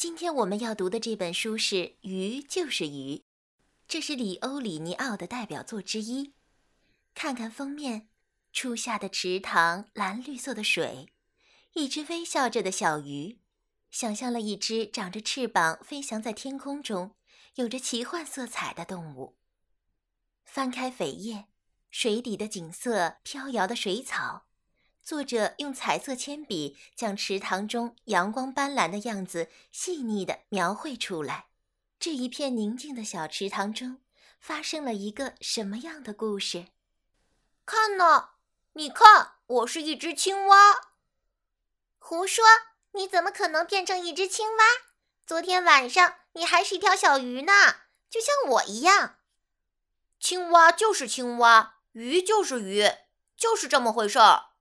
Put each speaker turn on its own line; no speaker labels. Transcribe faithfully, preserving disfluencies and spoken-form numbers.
今天我们要读的这本书是《鱼就是鱼》，这是里欧·里尼奥的代表作之一。看看封面，初夏的池塘，蓝绿色的水，一只微笑着的小鱼，想象了一只长着翅膀飞翔在天空中，有着奇幻色彩的动物。翻开扉页，水底的景色，飘摇的水草，作者用彩色铅笔将池塘中阳光斑斓的样子细腻地描绘出来。这一片宁静的小池塘中发生了一个什么样的故事？
看呢，你看，我是一只青蛙。
胡说，你怎么可能变成一只青蛙？昨天晚上你还是一条小鱼呢，就像我一样。
青蛙就是青蛙，鱼就是鱼，就是这么回事儿。